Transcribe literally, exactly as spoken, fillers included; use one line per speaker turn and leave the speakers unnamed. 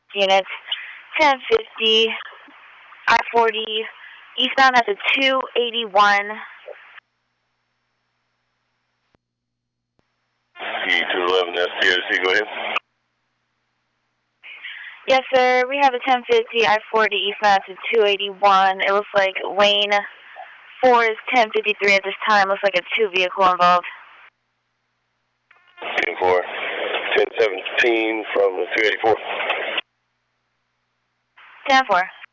units, ten fifty, I forty, eastbound at the two eighty-one.
E two eleven S T O C, go ahead.
Yes, sir. We have a ten fifty, I forty, eastbound at the two eighty-one. It looks like lane four is ten fifty-three at this time. Looks like a two vehicle involved.
ten four, ten seventeen from the two eighty-four.
ten four.